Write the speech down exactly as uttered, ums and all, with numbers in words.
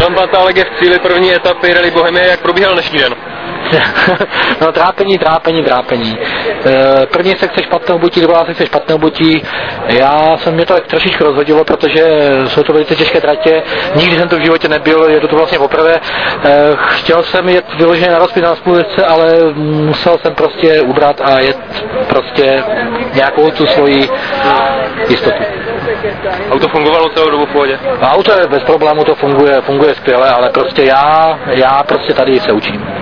Milan Patálek je v cíli první etapy Rally Bohemie, jak probíhal dnešní den? No trápení, trápení, trápení. První sekce špatného butí, druhá sekce špatného butí. Já jsem mě to tak trošičku rozhodilo, protože jsou to velice těžké tratě. Nikdy jsem to v životě nebyl, je to tu vlastně poprvé. Chtěl jsem jet vyloženě na rozpis na společce, ale musel jsem prostě ubrat a jet prostě nějakou tu svoji jistotu. Auto fungovalo celou dobu v pohodě? Auto je bez problému, to funguje, funguje skvěle, ale prostě já, já prostě tady se učím.